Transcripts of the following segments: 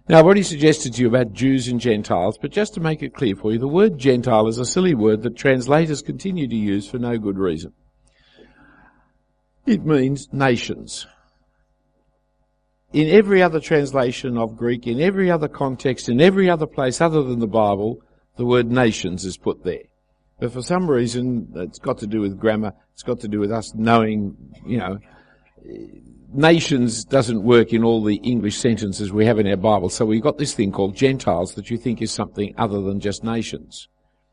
Now, I've already suggested to you about Jews and Gentiles, but just to make it clear for you, the word Gentile is a silly word that translators continue to use for no good reason. It means nations. In every other translation of Greek, in every other context, in every other place other than the Bible, the word nations is put there. But for some reason, it's got to do with grammar, it's got to do with us knowing, nations doesn't work in all the English sentences we have in our Bible. So we've got this thing called Gentiles that you think is something other than just nations.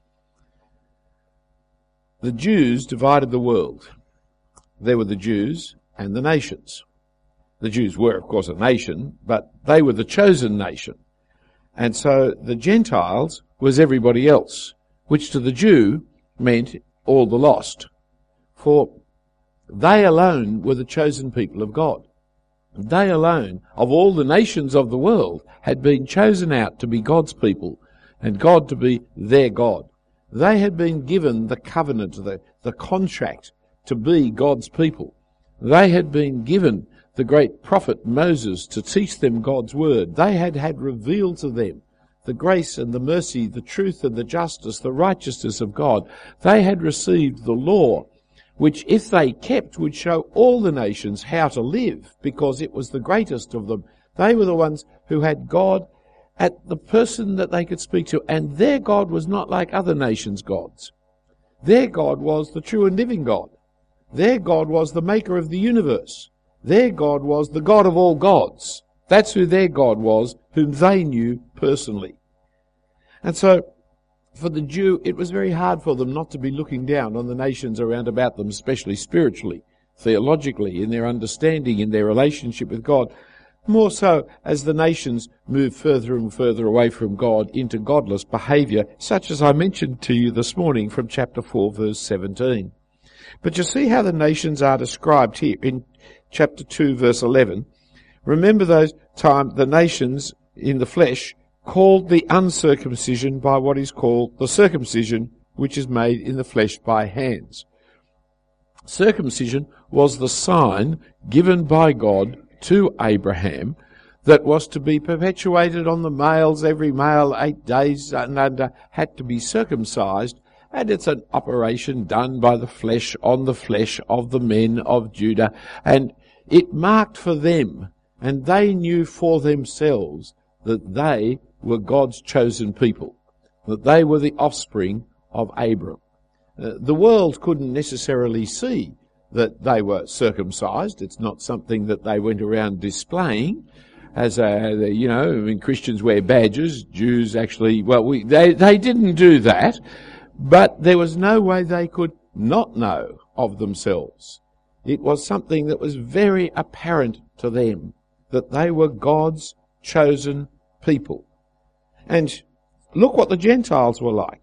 The Jews divided the world. There were the Jews and the nations. The Jews were, of course, a nation, but they were the chosen nation. And so the Gentiles was everybody else, which to the Jew meant all the lost. For they alone were the chosen people of God. They alone, of all the nations of the world, had been chosen out to be God's people and God to be their God. They had been given the covenant, the contract to be God's people. They had been given the great prophet Moses to teach them God's word. They had had revealed to them the grace and the mercy, the truth and the justice, the righteousness of God. They had received the law, which if they kept would show all the nations how to live, because it was the greatest of them. They were the ones who had God at the person that they could speak to, and their God was not like other nations' gods. Their God was the true and living God. Their God was the maker of the universe. Their God was the God of all gods. That's who their God was, whom they knew personally. And so, for the Jew, it was very hard for them not to be looking down on the nations around about them, especially spiritually, theologically, in their understanding, in their relationship with God. More so as the nations move further and further away from God into godless behaviour, such as I mentioned to you this morning from chapter 4, verse 17. But you see how the nations are described here in chapter 2, verse 11. Remember those times the nations in the flesh called the uncircumcision by what is called the circumcision, which is made in the flesh by hands. Circumcision was the sign given by God to Abraham that was to be perpetuated on the males. Every male 8 days and under had to be circumcised, and it's an operation done by the flesh on the flesh of the men of Judah, and it marked for them, and they knew for themselves that they were God's chosen people, that they were the offspring of Abram. The world couldn't necessarily see that they were circumcised. It's not something that they went around displaying as Christians wear badges. Jews actually, they didn't do that, but there was no way they could not know of themselves. It was something that was very apparent to them, that they were God's chosen people. And look what the Gentiles were like.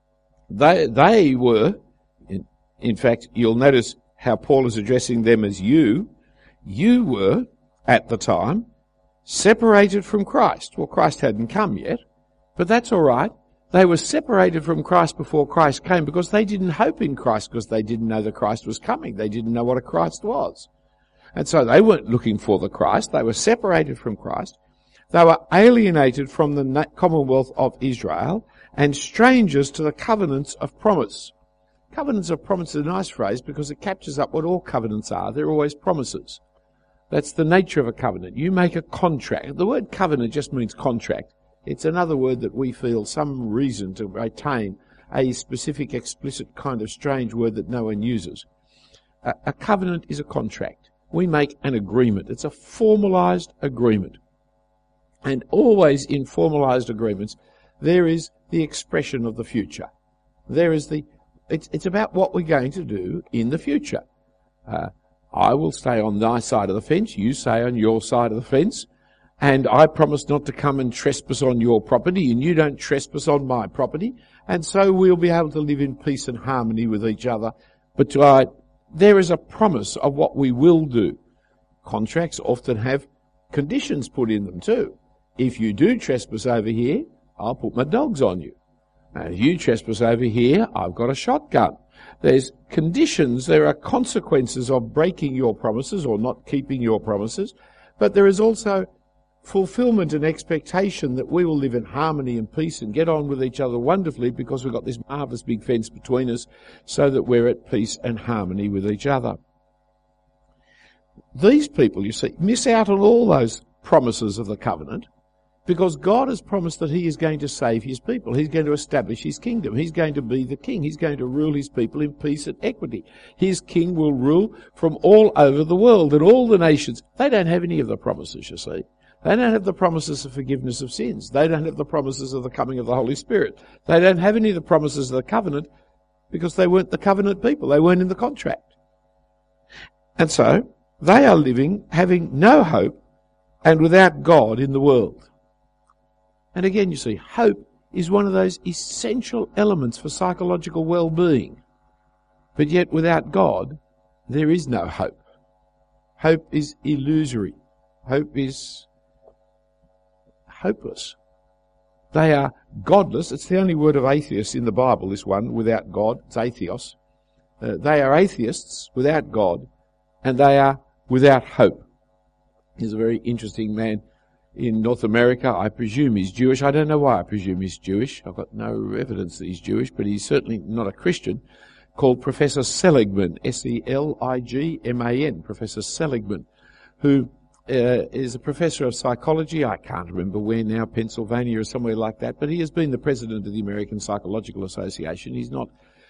They were, in fact, you'll notice how Paul is addressing them as you. You were, at the time, separated from Christ. Well, Christ hadn't come yet, but that's all right. They were separated from Christ before Christ came because they didn't hope in Christ, because they didn't know that Christ was coming. They didn't know what a Christ was. And so they weren't looking for the Christ. They were separated from Christ. They were alienated from the commonwealth of Israel and strangers to the covenants of promise. Covenants of promise is a nice phrase because it captures up what all covenants are. They're always promises. That's the nature of a covenant. You make a contract. The word covenant just means contract. It's another word that we feel some reason to retain, a specific, explicit kind of strange word that no one uses. A covenant is a contract. We make an agreement. It's a formalized agreement. And always in formalized agreements, there is the expression of the future. There is it's about what we're going to do in the future. I will stay on thy side of the fence, you stay on your side of the fence, and I promise not to come and trespass on your property, and you don't trespass on my property, and so we'll be able to live in peace and harmony with each other. But there is a promise of what we will do. Contracts often have conditions put in them too. If you do trespass over here, I'll put my dogs on you. And if you trespass over here, I've got a shotgun. There's conditions, there are consequences of breaking your promises or not keeping your promises, but there is also fulfillment and expectation that we will live in harmony and peace and get on with each other wonderfully because we've got this marvellous big fence between us so that we're at peace and harmony with each other. These people, you see, miss out on all those promises of the covenant because God has promised that he is going to save his people. He's going to establish his kingdom. He's going to be the king. He's going to rule his people in peace and equity. His king will rule from all over the world and all the nations. They don't have any of the promises, you see. They don't have the promises of forgiveness of sins. They don't have the promises of the coming of the Holy Spirit. They don't have any of the promises of the covenant because they weren't the covenant people. They weren't in the contract. And so they are living, having no hope and without God in the world. And again, you see, hope is one of those essential elements for psychological well-being. But yet without God, there is no hope. Hope is illusory. Hope is hopeless. They are godless. It's the only word of atheists in the Bible, this one, without God. It's atheos. They are atheists without God, and they are without hope. He's a very interesting man in North America. I presume he's Jewish. I don't know why I presume he's Jewish. I've got no evidence that he's Jewish, but he's certainly not a Christian, called Professor Seligman, Seligman, Professor Seligman, who is a professor of psychology. I can't remember where now, Pennsylvania or somewhere like that, but he has been the president of the American Psychological Association. He's not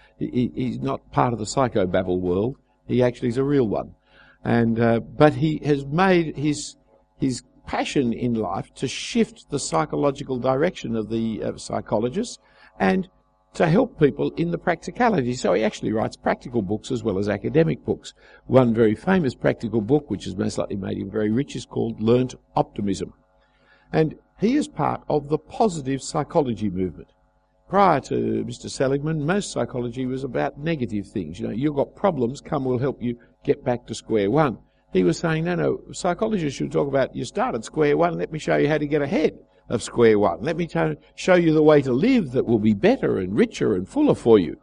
part of the psychobabble world. He actually is a real one. And but he has made his passion in life to shift the psychological direction of the psychologists and to help people in the practicality. So he actually writes practical books as well as academic books. One very famous practical book, which has most likely made him very rich, is called Learnt Optimism. And he is part of the positive psychology movement. Prior to Mr. Seligman, most psychology was about negative things. You know, you've got problems, come, we'll help you get back to square one. He was saying, no, psychologists should talk about, you start at square one, let me show you how to get ahead of square one. Let me show you the way to live that will be better and richer and fuller for you.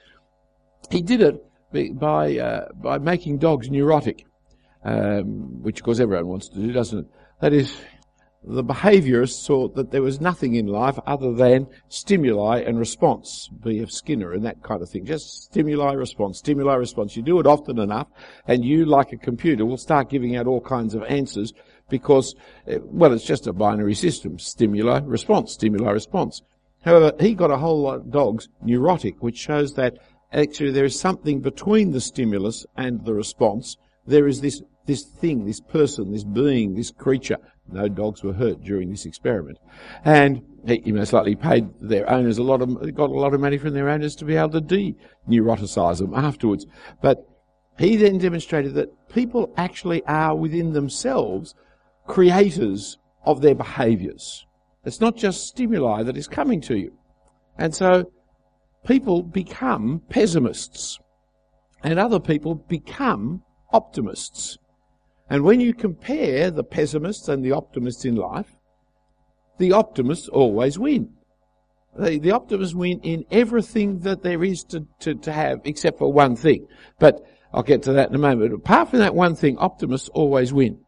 He did it by making dogs neurotic, which of course everyone wants to do, doesn't it? That is, the behaviourists thought that there was nothing in life other than stimuli and response, B.F. Skinner and that kind of thing. Just stimuli, response, stimuli, response. You do it often enough and you, like a computer, will start giving out all kinds of answers because, well, it's just a binary system. Stimuli, response, stimuli, response. However, he got a whole lot of dogs neurotic, which shows that actually there is something between the stimulus and the response. There is this thing, this person, this being, this creature. No dogs were hurt during this experiment. And he most likely paid their owners got a lot of money from their owners to be able to de-neuroticize them afterwards. But he then demonstrated that people actually are within themselves creators of their behaviours. It's not just stimuli that is coming to you. And so people become pessimists and other people become optimists. And when you compare the pessimists and the optimists in life, the optimists always win. The optimists win in everything that there is to have, except for one thing. But I'll get to that in a moment. Apart from that one thing, optimists always win.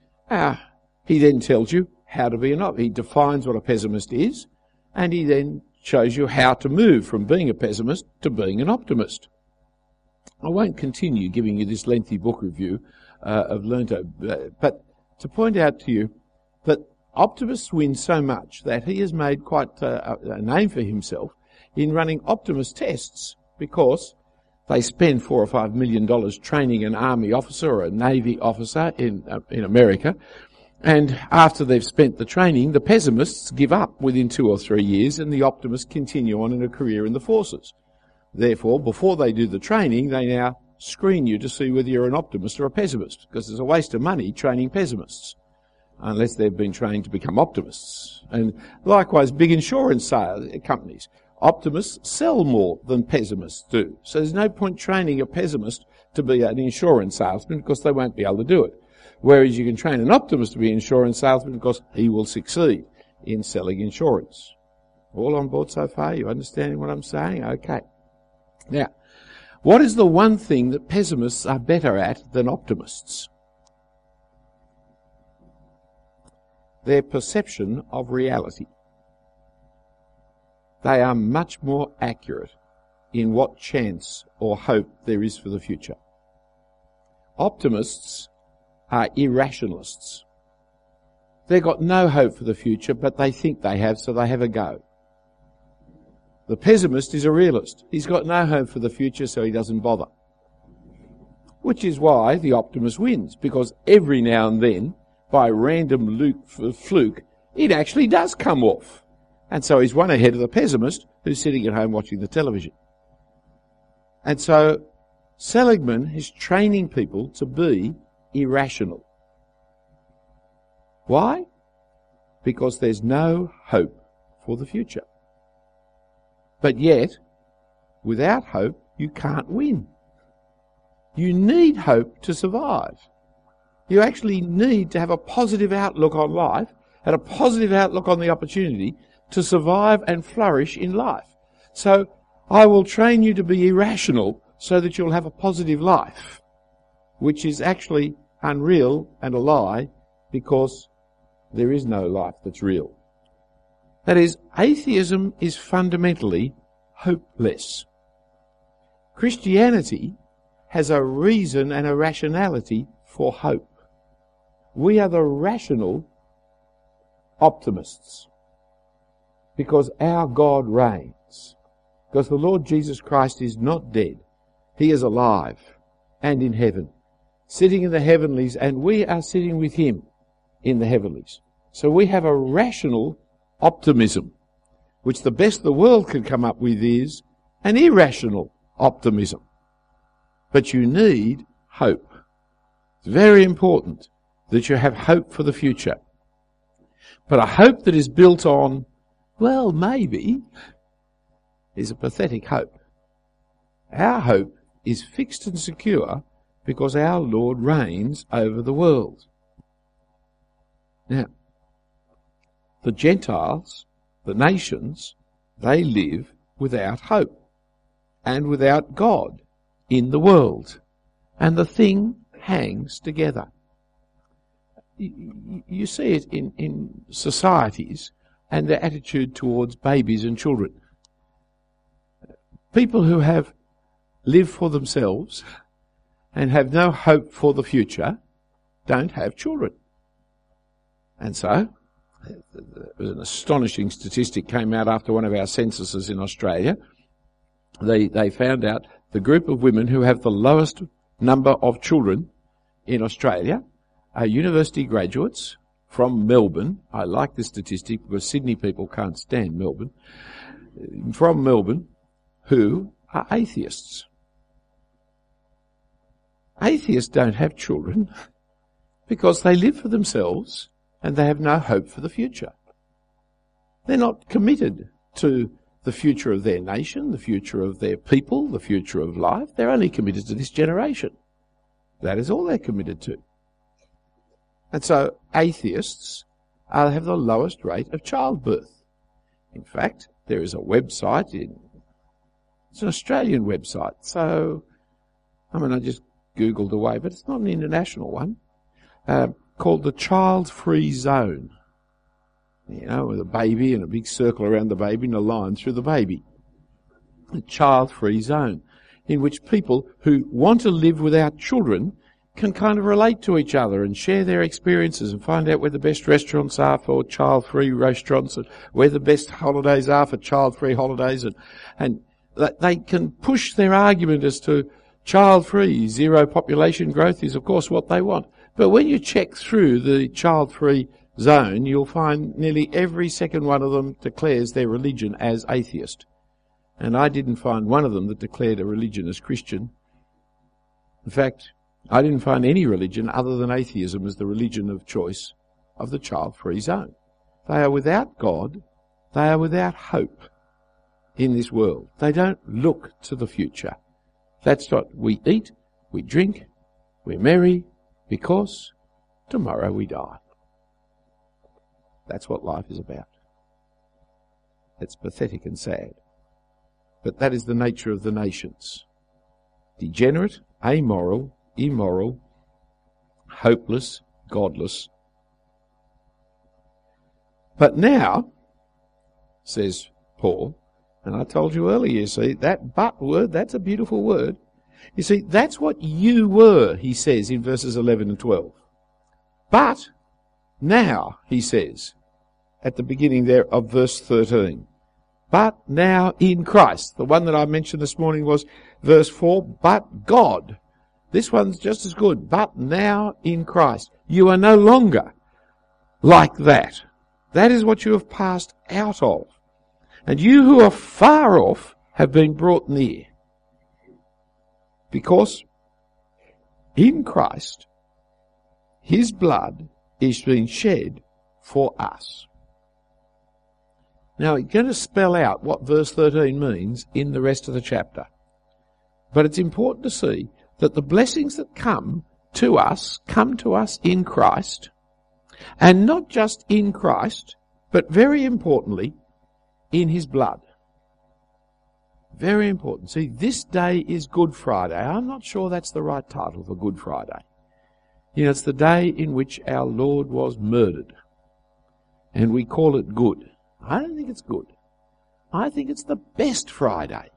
He then tells you how to be an optimist. He defines what a pessimist is, and he then shows you how to move from being a pessimist to being an optimist. I won't continue giving you this lengthy book review of Learnto, but to point out to you that optimists win so much that he has made quite a name for himself in running optimist tests, because they spend $4 or $5 million training an army officer or a navy officer in America, and after they've spent the training, the pessimists give up within 2 or 3 years, and the optimists continue on in a career in the forces. Therefore, before they do the training, they now screen you to see whether you're an optimist or a pessimist, because it's a waste of money training pessimists, unless they've been trained to become optimists. And likewise, big insurance companies. Optimists sell more than pessimists do. So there's no point training a pessimist to be an insurance salesman, because they won't be able to do it. Whereas you can train an optimist to be an insurance salesman, because he will succeed in selling insurance. All on board so far? You understanding what I'm saying? Okay. Now, what is the one thing that pessimists are better at than optimists? their perception of reality. They are much more accurate in what chance or hope there is for the future. Optimists are irrationalists. They've got no hope for the future, but they think they have, so they have a go. The pessimist is a realist. He's got no hope for the future, so he doesn't bother. Which is why the optimist wins, because every now and then, by random fluke, it actually does come off. And so he's one ahead of the pessimist who's sitting at home watching the television. And so Seligman is training people to be irrational. Why? Because there's no hope for the future. But yet, without hope, you can't win. You need hope to survive. You actually need to have a positive outlook on life and a positive outlook on the opportunity to survive and flourish in life. So I will train you to be irrational so that you'll have a positive life, which is actually unreal and a lie, because there is no life that's real. That is, atheism is fundamentally hopeless. Christianity has a reason and a rationality for hope. We are the rational optimists, because our God reigns. Because the Lord Jesus Christ is not dead. He is alive and in heaven, sitting in the heavenlies, and we are sitting with him in the heavenlies. So we have a rational optimism, which the best the world can come up with is an irrational optimism. But you need hope. It's very important that you have hope for the future. But a hope that is built on, well, maybe, is a pathetic hope. Our hope is fixed and secure because our Lord reigns over the world. Now, the Gentiles, the nations, they live without hope and without God in the world, and the thing hangs together. You see it in societies and their attitude towards babies and children. People who have lived for themselves and have no hope for the future don't have children. And so, there was an astonishing statistic came out after one of our censuses in Australia. They found out the group of women who have the lowest number of children in Australia are university graduates from Melbourne. I like this statistic because Sydney people can't stand Melbourne. From Melbourne, who are atheists. Atheists don't have children because they live for themselves and they have no hope for the future. They're not committed to the future of their nation, the future of their people, the future of life. They're only committed to this generation. That is all they're committed to. And so atheists have the lowest rate of childbirth. In fact, there is a website it's an Australian website, so, I just Googled away, but it's not an international one, called the Child Free Zone. With a baby and a big circle around the baby and a line through the baby. The Child Free Zone, in which people who want to live without children can kind of relate to each other and share their experiences and find out where the best restaurants are for child-free restaurants and where the best holidays are for child-free holidays, and they can push their argument as to child-free, zero population growth is of course what they want. But when you check through the child-free zone, you'll find nearly every second one of them declares their religion as atheist. And I didn't find one of them that declared a religion as Christian. In fact, I didn't find any religion other than atheism as the religion of choice of the child-free zone. They are without God. They are without hope in this world. They don't look to the future. That's what we eat, we drink, we're merry, because tomorrow we die. That's what life is about. It's pathetic and sad. But that is the nature of the nations. Degenerate, amoral, immoral, hopeless, godless. But now, says Paul, and I told you earlier, you see, that but word, that's a beautiful word. You see, that's what you were, he says in verses 11 and 12. But now, he says, at the beginning there of verse 13, but now in Christ. The one that I mentioned this morning was verse 4, but God. This one's just as good. But now in Christ. You are no longer like that. That is what you have passed out of. And you who are far off have been brought near. Because in Christ, his blood is being shed for us. Now, it's going to spell out what verse 13 means in the rest of the chapter. But it's important to see that the blessings that come to us in Christ, and not just in Christ, but very importantly, in his blood. Very important. See, this day is Good Friday. I'm not sure that's the right title for Good Friday. You know, it's the day in which our Lord was murdered. And we call it good. I don't think it's good. I think it's the best Friday.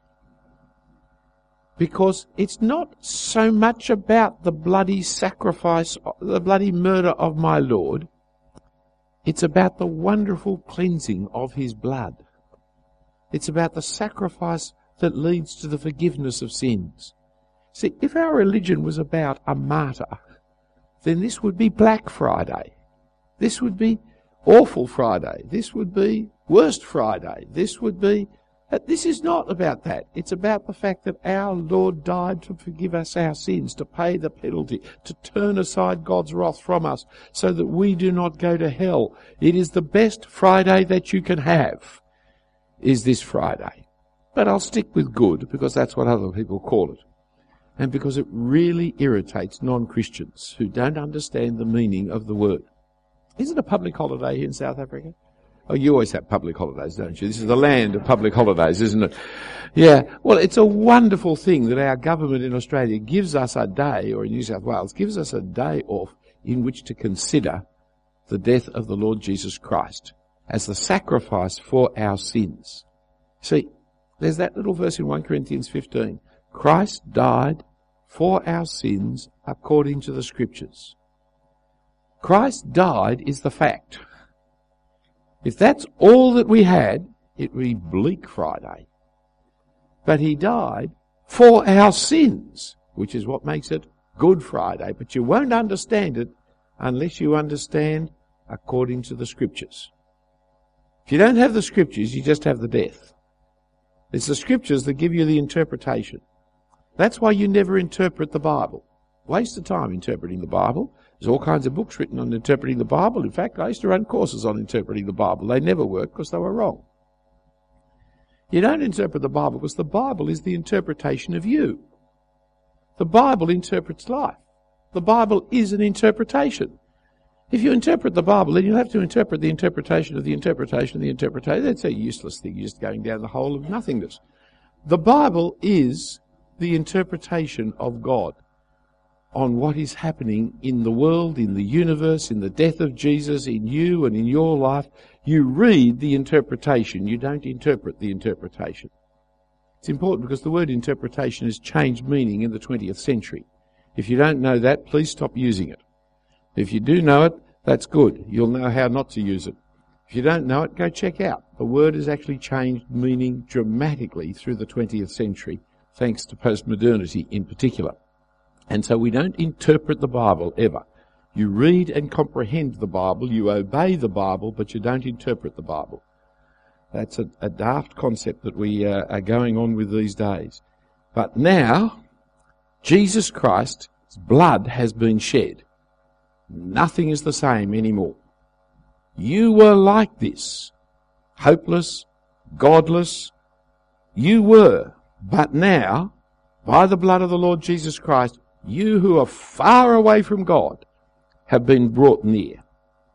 Because it's not so much about the bloody sacrifice, the bloody murder of my Lord. It's about the wonderful cleansing of his blood. It's about the sacrifice that leads to the forgiveness of sins. See, if our religion was about a martyr, then this would be Black Friday. This would be Awful Friday. This would be Worst Friday. This is not about that. It's about the fact that our Lord died to forgive us our sins, to pay the penalty, to turn aside God's wrath from us so that we do not go to hell. It is the best Friday that you can have, is this Friday. But I'll stick with good because that's what other people call it. And because it really irritates non-Christians who don't understand the meaning of the word. Is it a public holiday here in South Africa? Oh, you always have public holidays, don't you? This is the land of public holidays, isn't it? Yeah. Well, it's a wonderful thing that our government in Australia gives us a day, or in New South Wales, gives us a day off in which to consider the death of the Lord Jesus Christ as the sacrifice for our sins. See, there's that little verse in 1 Corinthians 15. Christ died for our sins according to the Scriptures. Christ died is the fact. If that's all that we had, it would be Bleak Friday. But he died for our sins, which is what makes it Good Friday. But you won't understand it unless you understand according to the Scriptures. If you don't have the Scriptures, you just have the death. It's the Scriptures that give you the interpretation. That's why you never interpret the Bible. Waste of time interpreting the Bible. There's all kinds of books written on interpreting the Bible. In fact, I used to run courses on interpreting the Bible. They never worked because they were wrong. You don't interpret the Bible because the Bible is the interpretation of you. The Bible interprets life. The Bible is an interpretation. If you interpret the Bible, then you'll have to interpret the interpretation of the interpretation of the interpretation. That's a useless thing. You're just going down the hole of nothingness. The Bible is the interpretation of God on what is happening in the world, in the universe, in the death of Jesus, in you and in your life. You read the interpretation. You don't interpret the interpretation. It's important because the word interpretation has changed meaning in the 20th century. If you don't know that, please stop using it. If you do know it, that's good. You'll know how not to use it. If you don't know it, go check out. The word has actually changed meaning dramatically through the 20th century, thanks to postmodernity in particular. And so we don't interpret the Bible ever. You read and comprehend the Bible, you obey the Bible, but you don't interpret the Bible. That's a daft concept that we are going on with these days. But now, Jesus Christ's blood has been shed. Nothing is the same anymore. You were like this, hopeless, godless. You were, but now, by the blood of the Lord Jesus Christ, you who are far away from God have been brought near.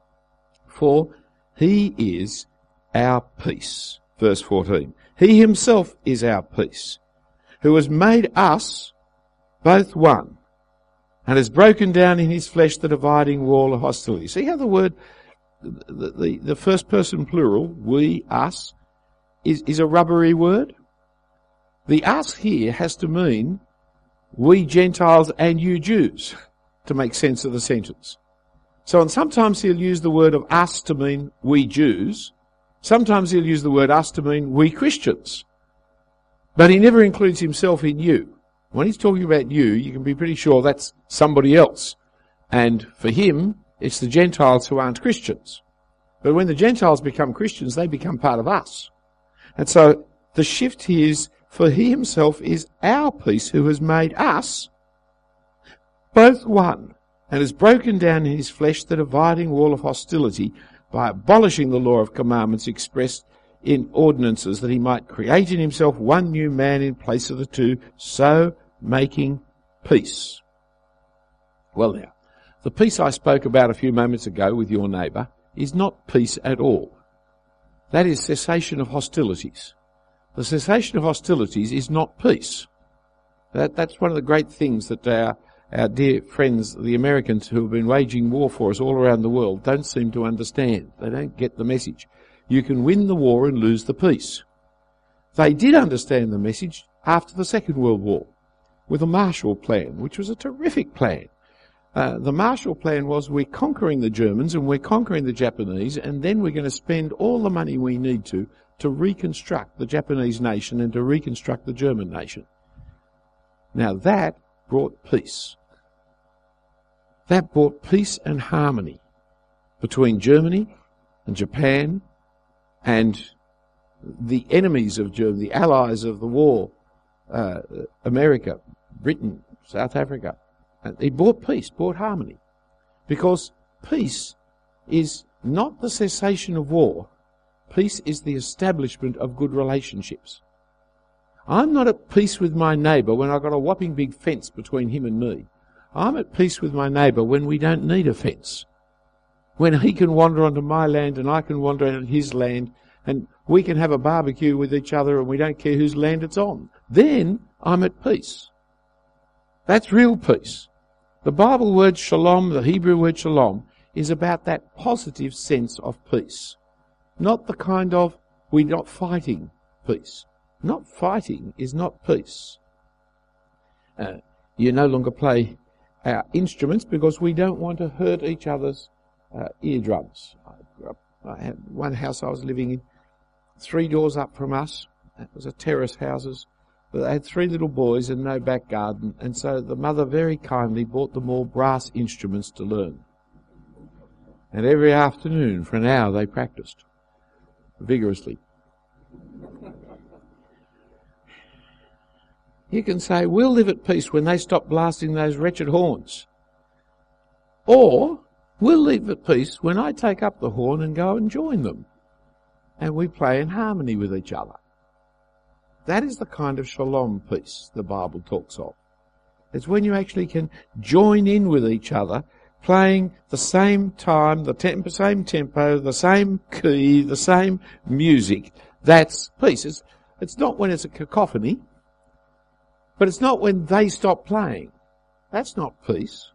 For he is our peace. Verse 14. He himself is our peace, who has made us both one, and has broken down in his flesh the dividing wall of hostility. See how the word the first person plural, we, us, is a rubbery word. The us here has to mean we Gentiles and you Jews to make sense of the sentence. So, and sometimes he'll use the word of us to mean we Jews. Sometimes he'll use the word us to mean we Christians. But he never includes himself in you. When he's talking about you, you can be pretty sure that's somebody else. And for him, it's the Gentiles who aren't Christians. But when the Gentiles become Christians, they become part of us. And so the shift here is, for he himself is our peace, who has made us both one, and has broken down in his flesh the dividing wall of hostility by abolishing the law of commandments expressed in ordinances, that he might create in himself one new man in place of the two, so making peace. Well now, the peace I spoke about a few moments ago with your neighbour is not peace at all. That is cessation of hostilities. The cessation of hostilities is not peace. That's one of the great things that our dear friends, the Americans, who have been waging war for us all around the world, don't seem to understand. They don't get the message. You can win the war and lose the peace. They did understand the message after the Second World War with the Marshall Plan, which was a terrific plan. The Marshall Plan was, we're conquering the Germans and we're conquering the Japanese, and then we're going to spend all the money we need to reconstruct the Japanese nation and to reconstruct the German nation. Now that brought peace. That brought peace and harmony between Germany and Japan and the enemies of Germany, the allies of the war, America, Britain, South Africa. It brought peace, brought harmony. Because peace is not the cessation of war. Peace is the establishment of good relationships. I'm not at peace with my neighbour when I've got a whopping big fence between him and me. I'm at peace with my neighbour when we don't need a fence. When he can wander onto my land and I can wander onto his land, and we can have a barbecue with each other and we don't care whose land it's on. Then I'm at peace. That's real peace. The Bible word shalom, the Hebrew word shalom, is about that positive sense of peace. Not the kind of, we're not fighting peace. Not fighting is not peace. You no longer play our instruments because we don't want to hurt each other's eardrums. I had one house I was living in, 3 doors up from us. It was a terrace houses. But they had 3 little boys and no back garden, and so the mother very kindly bought them all brass instruments to learn. And every afternoon for an hour they practiced vigorously. You can say, we'll live at peace when they stop blasting those wretched horns. Or, we'll live at peace when I take up the horn and go and join them. And we play in harmony with each other. That is the kind of shalom peace the Bible talks of. It's when you actually can join in with each other, playing the same time, the same tempo, the same key, the same music. That's peace. It's not when it's a cacophony, but it's not when they stop playing. That's not peace.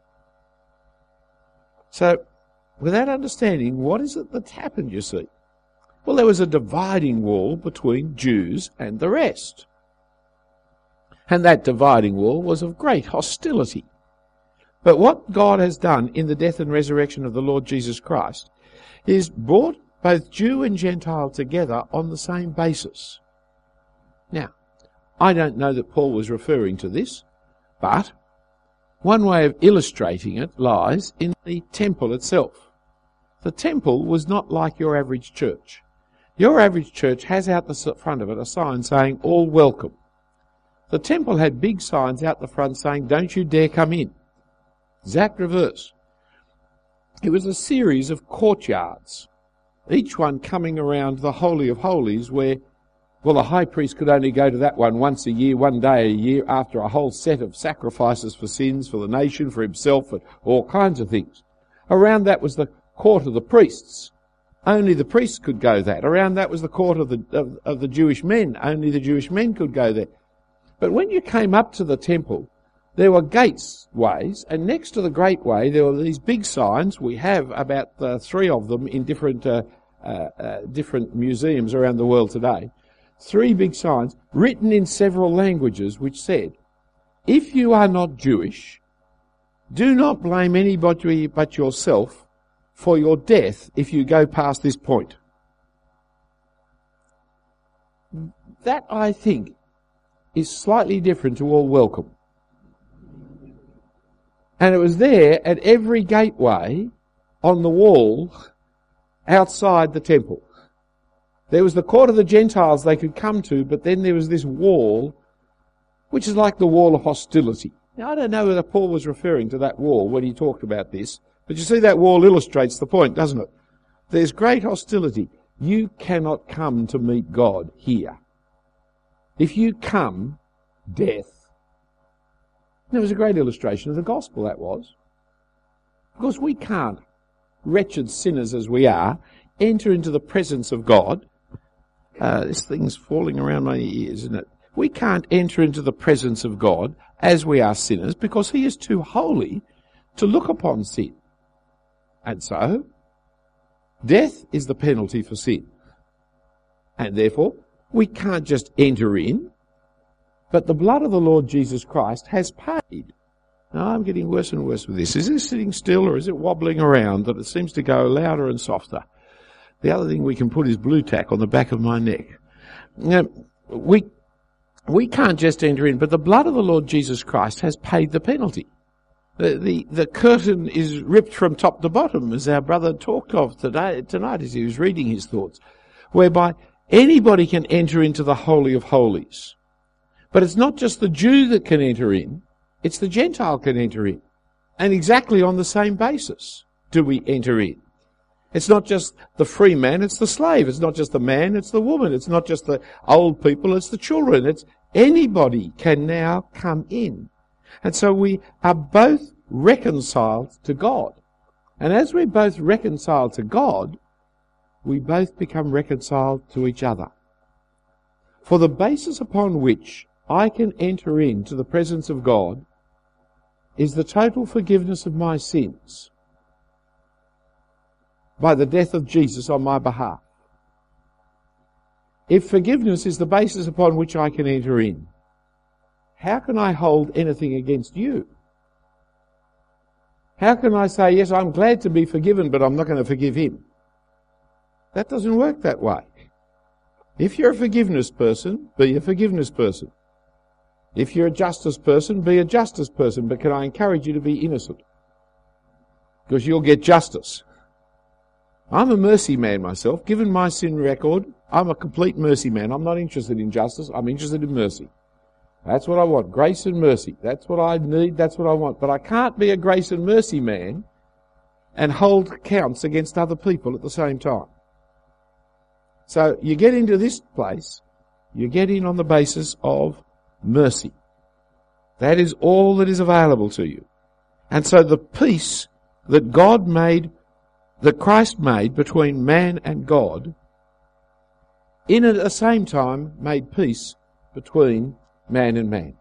So, without understanding, what is it that's happened, you see? Well, there was a dividing wall between Jews and the rest. And that dividing wall was of great hostility. But what God has done in the death and resurrection of the Lord Jesus Christ is brought both Jew and Gentile together on the same basis. Now, I don't know that Paul was referring to this, but one way of illustrating it lies in the temple itself. The temple was not like your average church. Your average church has out the front of it a sign saying, all welcome. The temple had big signs out the front saying, don't you dare come in. Exact reverse. It was a series of courtyards, each one coming around the Holy of Holies where, well, the high priest could only go to that one once a year, one day a year, after a whole set of sacrifices for sins, for the nation, for himself, and all kinds of things. Around that was the court of the priests. Only the priests could go that. Around that was the court of the Jewish men. Only the Jewish men could go there. But when you came up to the temple, there were gateways, and next to the gateway there were these big signs. We have about 3 of them in different museums around the world today. 3 big signs written in several languages which said, if you are not Jewish, do not blame anybody but yourself for your death if you go past this point. That, I think, is slightly different to all welcome. And it was there at every gateway on the wall outside the temple. There was the court of the Gentiles they could come to, but then there was this wall, which is like the wall of hostility. Now, I don't know whether Paul was referring to that wall when he talked about this, but you see that wall illustrates the point, doesn't it? There's great hostility. You cannot come to meet God here. If you come, death. There was a great illustration of the gospel, that was. Because we can't, wretched sinners as we are, enter into the presence of God. This thing's falling around my ears, isn't it? We can't enter into the presence of God as we are sinners because he is too holy to look upon sin. And so, death is the penalty for sin. And therefore, we can't just enter in, but the blood of the Lord Jesus Christ has paid. Now, I'm getting worse and worse with this. Is it sitting still or is it wobbling around that it seems to go louder and softer? The other thing we can put is blue tack on the back of my neck. Now, we can't just enter in, but the blood of the Lord Jesus Christ has paid the penalty. The curtain is ripped from top to bottom, as our brother talked of tonight as he was reading his thoughts, whereby anybody can enter into the Holy of Holies. But it's not just the Jew that can enter in, it's the Gentile can enter in. And exactly on the same basis do we enter in. It's not just the free man, it's the slave. It's not just the man, it's the woman. It's not just the old people, it's the children. It's anybody can now come in. And so we are both reconciled to God. And as we're both reconciled to God, we both become reconciled to each other. For the basis upon which I can enter into the presence of God is the total forgiveness of my sins by the death of Jesus on my behalf. If forgiveness is the basis upon which I can enter in, how can I hold anything against you? How can I say, yes, I'm glad to be forgiven, but I'm not going to forgive him? That doesn't work that way. If you're a forgiveness person, be a forgiveness person. If you're a justice person, be a justice person. But can I encourage you to be innocent? Because you'll get justice. I'm a mercy man myself. Given my sin record, I'm a complete mercy man. I'm not interested in justice. I'm interested in mercy. That's what I want. Grace and mercy. That's what I need. That's what I want. But I can't be a grace and mercy man and hold accounts against other people at the same time. So you get into this place, you get in on the basis of mercy. That is all that is available to you. And so the peace that God made, that Christ made between man and God, in at the same time made peace between man and man.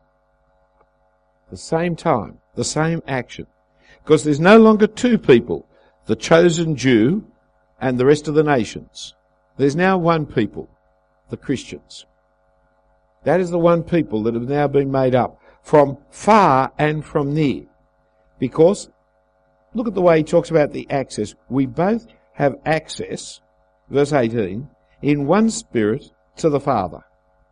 The same time, the same action. Because there's no longer two people, the chosen Jew and the rest of the nations. There's now one people, the Christians. That is the one people that have now been made up from far and from near. Because, look at the way he talks about the access. We both have access, verse 18, in one spirit to the Father.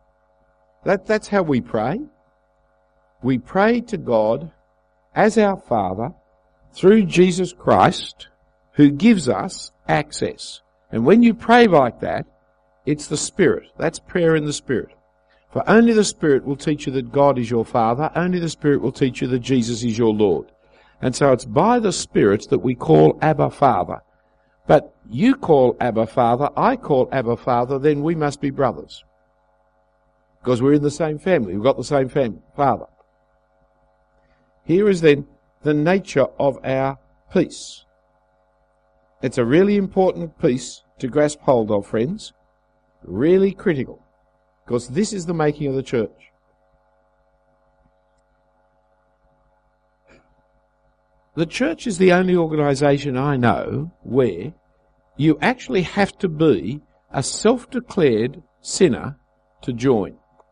That's how we pray. We pray to God as our Father through Jesus Christ, who gives us access. And when you pray like that, it's the Spirit. That's prayer in the Spirit. For only the Spirit will teach you that God is your Father. Only the Spirit will teach you that Jesus is your Lord. And so it's by the Spirit that we call Abba Father. But you call Abba Father, I call Abba Father, then we must be brothers. Because we're in the same family. We've got the same Father. Here is then the nature of our peace. It's a really important piece to grasp hold of, friends. Really critical. Because this is the making of the church. the church is the only organisation I know where you actually have to be a self-declared sinner to join.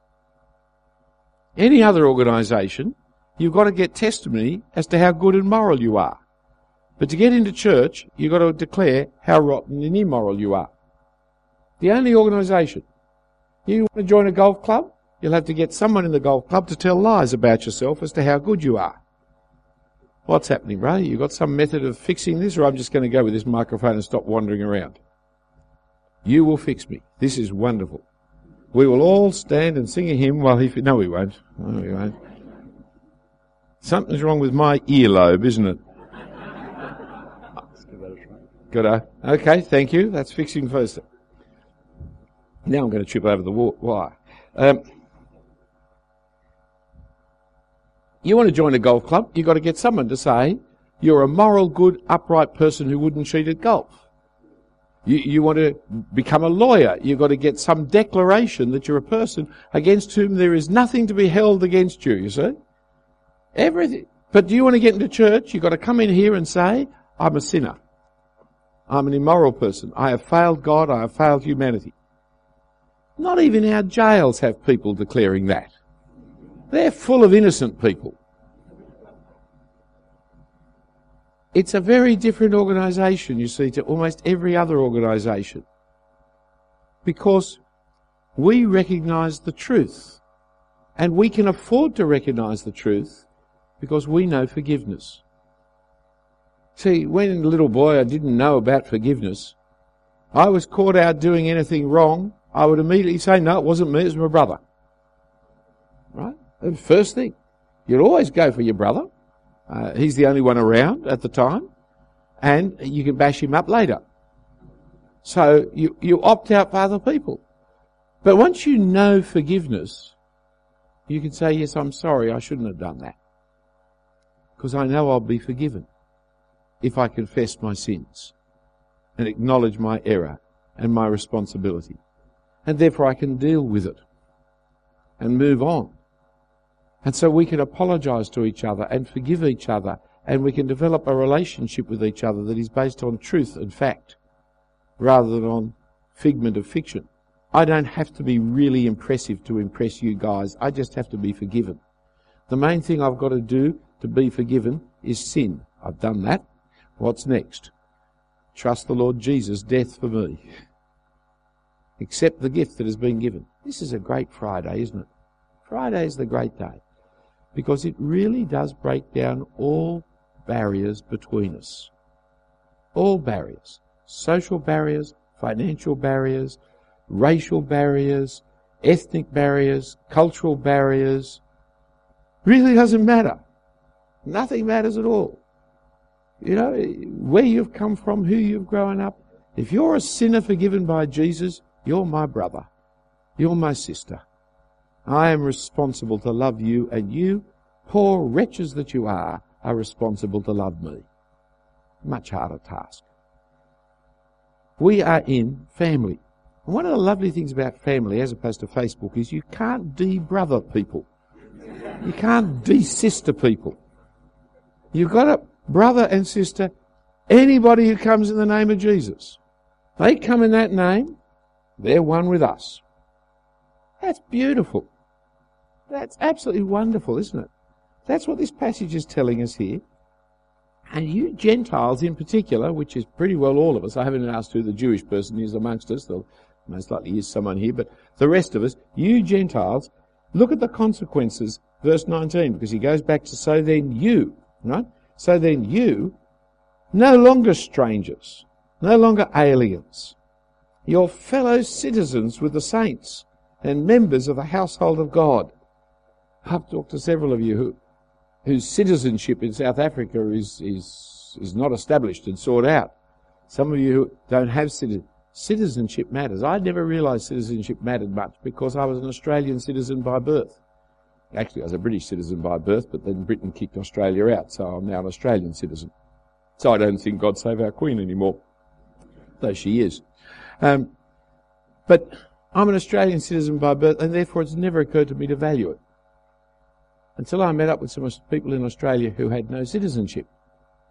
Any other organisation, you've got to get testimony as to how good and moral you are. But to get into church, you've got to declare how rotten and immoral you are. The only organisation. You want to join a golf club? You'll have to get someone in the golf club to tell lies about yourself as to how good you are. What's happening, brother? You got some method of fixing this, or I'm just going to go with this microphone and stop wandering around? You will fix me. This is wonderful. We will all stand and sing a hymn while he... No, we won't. No, we won't. Something's wrong with my earlobe, isn't it? Good. Okay, thank you. That's fixing first. Now I'm going to trip over the wire. You want to join a golf club, you've got to get someone to say you're a moral, good, upright person who wouldn't cheat at golf. You want to become a lawyer, you've got to get some declaration that you're a person against whom there is nothing to be held against you, you see? Everything. But do you want to get into church, you've got to come in here and say, I'm a sinner. I'm an immoral person. I have failed God, I have failed humanity. Not even our jails have people declaring that. They're full of innocent people. It's a very different organisation, you see, to almost every other organisation. Because we recognise the truth. And we can afford to recognise the truth because we know forgiveness. See, when a little boy I didn't know about forgiveness, I was caught out doing anything wrong, I would immediately say, no, it wasn't me, it was my brother. Right? The first thing. You'd always go for your brother. He's the only one around at the time. And you can bash him up later. So you opt out for other people. But once you know forgiveness, you can say, yes, I'm sorry, I shouldn't have done that. Because I know I'll be forgiven if I confess my sins and acknowledge my error and my responsibility. And therefore I can deal with it and move on. And so we can apologise to each other and forgive each other, and we can develop a relationship with each other that is based on truth and fact rather than on figment of fiction. I don't have to be really impressive to impress you guys. I just have to be forgiven. The main thing I've got to do to be forgiven is sin. I've done that. What's next? Trust the Lord Jesus' death for me. Accept the gift that has been given. This is a great Friday, isn't it? Friday is the great day because it really does break down all barriers between us. All barriers. Social barriers, financial barriers, racial barriers, ethnic barriers, cultural barriers. Really doesn't matter. Nothing matters at all. You know, where you've come from, who you've grown up. If you're a sinner forgiven by Jesus, you're my brother. You're my sister. I am responsible to love you, and you, poor wretches that you are responsible to love me. Much harder task. We are in family. And one of the lovely things about family, as opposed to Facebook, is you can't de-brother people. You can't de-sister people. You've got a brother and sister, anybody who comes in the name of Jesus. They come in that name, they're one with us. That's beautiful. That's absolutely wonderful, isn't it? That's what this passage is telling us here. And you Gentiles in particular, which is pretty well all of us, I haven't asked who the Jewish person is amongst us, there'll most likely is someone here, but the rest of us, you Gentiles, look at the consequences, verse 19, because he goes back to, so then you, right? So then you, no longer strangers, no longer aliens, you're fellow citizens with the saints and members of the household of God. I've talked to several of you whose citizenship in South Africa is not established and sought out. Some of you who don't have citizenship matters. I never realised citizenship mattered much because I was an Australian citizen by birth. Actually, I was a British citizen by birth, but then Britain kicked Australia out, so I'm now an Australian citizen. So I don't think God save our Queen anymore, though she is. But I'm an Australian citizen by birth, and therefore it's never occurred to me to value it. Until I met up with some people in Australia who had no citizenship.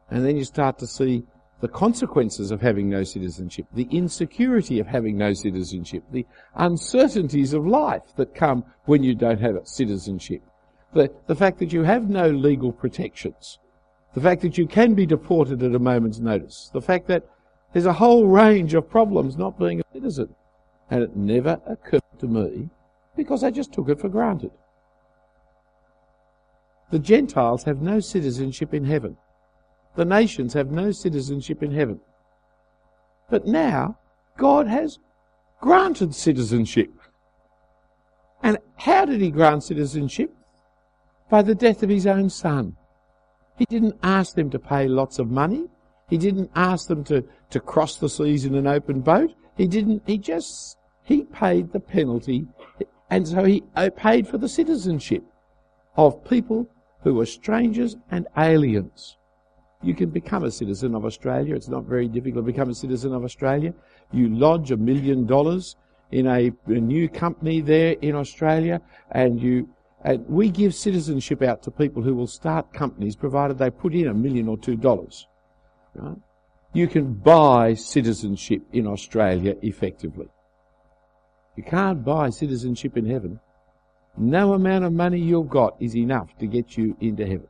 And then you start to see the consequences of having no citizenship, the insecurity of having no citizenship, the uncertainties of life that come when you don't have citizenship, the fact that you have no legal protections, the fact that you can be deported at a moment's notice, the fact that there's a whole range of problems not being a citizen. And it never occurred to me because I just took it for granted. The Gentiles have no citizenship in heaven. The nations have no citizenship in heaven. But now, God has granted citizenship. And how did he grant citizenship? By the death of his own son. He didn't ask them to pay lots of money. He didn't ask them to cross the seas in an open boat. He paid the penalty, and so he paid for the citizenship of people who were strangers and aliens. You can become a citizen of Australia. It's not very difficult to become a citizen of Australia. You lodge $1 million in a new company there in Australia, and we give citizenship out to people who will start companies provided they put in $1 million or $2. Right? You can buy citizenship in Australia effectively. You can't buy citizenship in heaven. No amount of money you've got is enough to get you into heaven.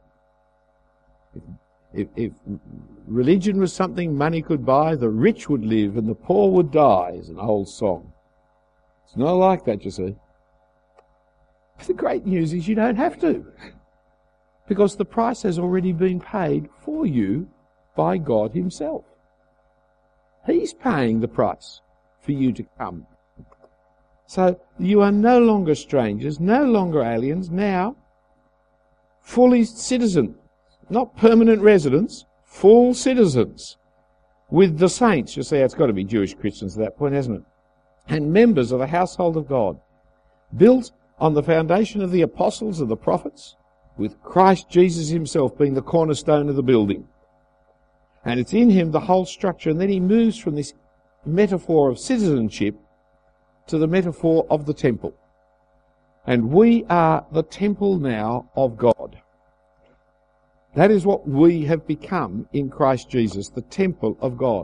If religion was something money could buy, the rich would live and the poor would die, is an old song. It's not like that, you see. But the great news is you don't have to, because the price has already been paid for you by God himself. He's paying the price for you to come. So you are no longer strangers, no longer aliens, now fully citizen. Not permanent residents, full citizens with the saints. You see, it's got to be Jewish Christians at that point, hasn't it? And members of the household of God, built on the foundation of the apostles and the prophets, with Christ Jesus himself being the cornerstone of the building. And it's in him the whole structure. And then he moves from this metaphor of citizenship to the metaphor of the temple. And we are the temple now of God. That is what we have become in Christ Jesus, the temple of God.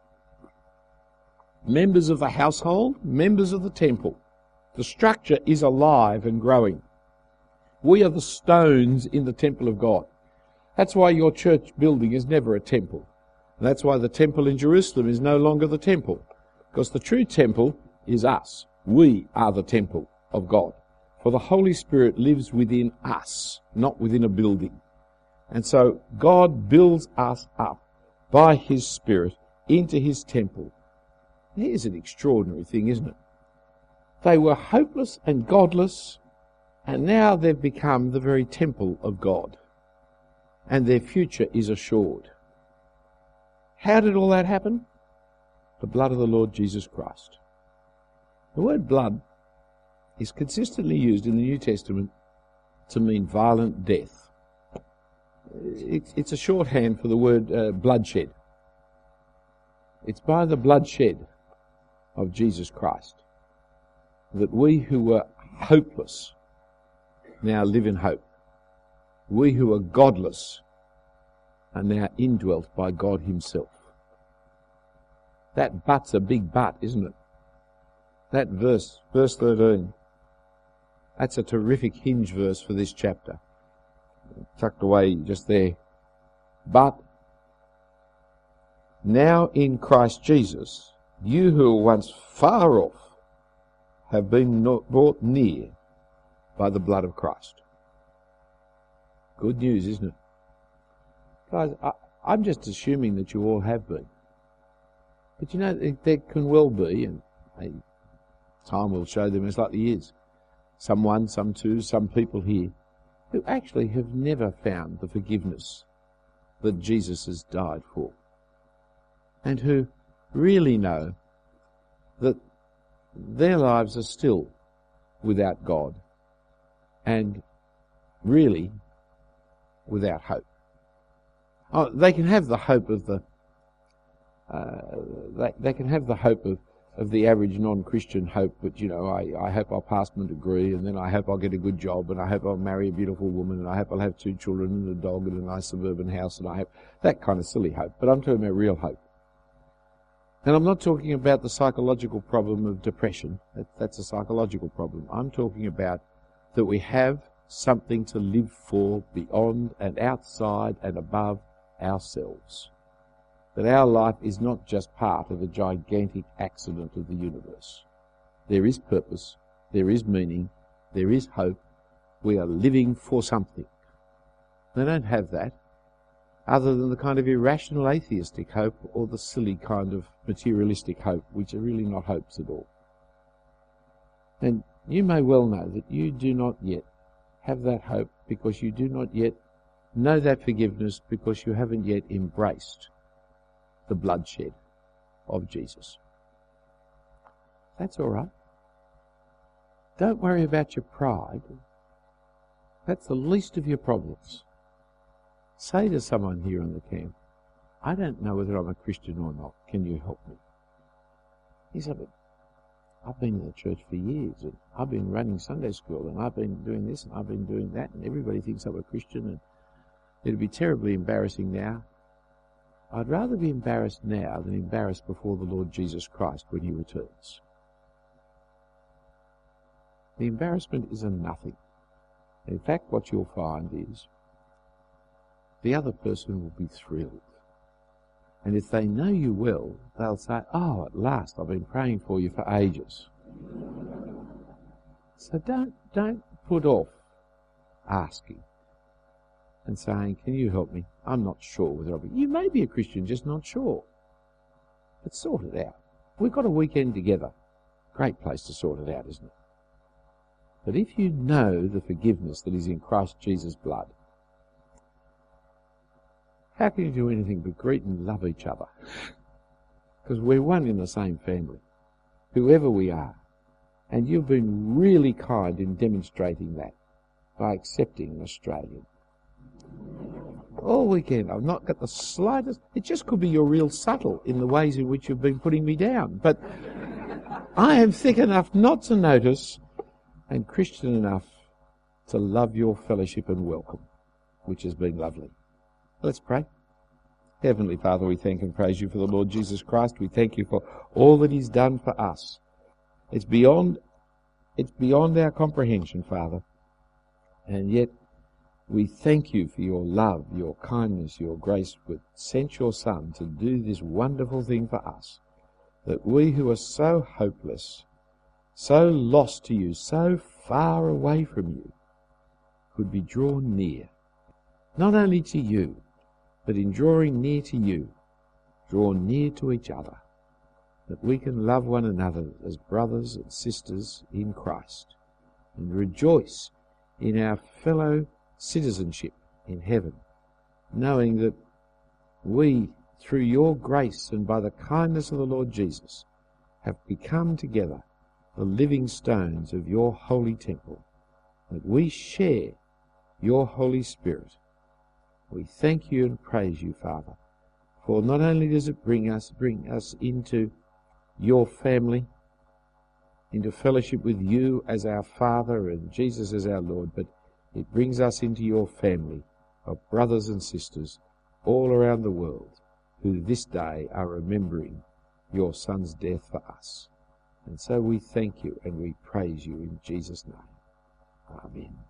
Members of the household, members of the temple. The structure is alive and growing. We are the stones in the temple of God. That's why your church building is never a temple. And that's why the temple in Jerusalem is no longer the temple. Because the true temple is us. We are the temple of God. For the Holy Spirit lives within us, not within a building. And so God builds us up by his Spirit into his temple. Here's an extraordinary thing, isn't it? They were hopeless and godless, and now they've become the very temple of God. And their future is assured. How did all that happen? The blood of the Lord Jesus Christ. The word blood is consistently used in the New Testament to mean violent death. It's a shorthand for the word bloodshed. It's by the bloodshed of Jesus Christ that we who were hopeless now live in hope. We who are godless are now indwelt by God himself. That but's a big but, isn't it? That verse 13, that's a terrific hinge verse for this chapter. Tucked away just there. But now in Christ Jesus, you who were once far off have been brought near by the blood of Christ. Good news, isn't it? Guys, I'm just assuming that you all have been. But you know, there can well be, and time will show them as likely is, someone, some two, some people here who actually have never found the forgiveness that Jesus has died for, and who really know that their lives are still without God and really without hope. Oh, they can have the hope of they can have the hope of the average non-Christian hope that, I hope I'll pass my degree, and then I hope I'll get a good job, and I hope I'll marry a beautiful woman, and I hope I'll have 2 children and a dog and a nice suburban house, and I hope that kind of silly hope. But I'm talking about real hope. And I'm not talking about the psychological problem of depression. That's a psychological problem. I'm talking about that we have something to live for beyond and outside and above ourselves. That our life is not just part of a gigantic accident of the universe. There is purpose, there is meaning, there is hope. We are living for something. They don't have that, other than the kind of irrational atheistic hope or the silly kind of materialistic hope, which are really not hopes at all. And you may well know that you do not yet have that hope because you do not yet know that forgiveness, because you haven't yet embraced the bloodshed of Jesus. That's all right. Don't worry about your pride. That's the least of your problems. Say to someone here in the camp, I don't know whether I'm a Christian or not. Can you help me? He said, I've been in the church for years, and I've been running Sunday school, and I've been doing this, and I've been doing that, and everybody thinks I'm a Christian, and it'd be terribly embarrassing now. I'd rather be embarrassed now than embarrassed before the Lord Jesus Christ when he returns. The embarrassment is a nothing. In fact, what you'll find is the other person will be thrilled. And if they know you well, they'll say, oh, at last, I've been praying for you for ages. So don't put off asking and saying, can you help me? I'm not sure whether I'll be. You may be a Christian, just not sure. But sort it out. We've got a weekend together. Great place to sort it out, isn't it? But if you know the forgiveness that is in Christ Jesus' blood, how can you do anything but greet and love each other? Because we're one in the same family, whoever we are. And you've been really kind in demonstrating that by accepting an Australian. All weekend, I've not got the slightest. It just could be you're real subtle in the ways in which you've been putting me down. But I am thick enough not to notice and Christian enough to love your fellowship and welcome, which has been lovely. Let's pray. Heavenly Father, we thank and praise you for the Lord Jesus Christ. We thank you for all that he's done for us. It's beyond our comprehension, Father. And yet, we thank you for your love, your kindness, your grace, which sent your Son to do this wonderful thing for us, that we who are so hopeless, so lost to you, so far away from you, could be drawn near, not only to you, but in drawing near to you, draw near to each other, that we can love one another as brothers and sisters in Christ, and rejoice in our fellow citizenship in heaven, knowing that we, through your grace and by the kindness of the Lord Jesus, have become together the living stones of your holy temple, that we share your Holy Spirit. We thank you and praise you, Father, for not only does it bring us into your family, into fellowship with you as our Father and Jesus as our Lord, but it brings us into your family of brothers and sisters all around the world who this day are remembering your Son's death for us. And so we thank you and we praise you in Jesus' name. Amen.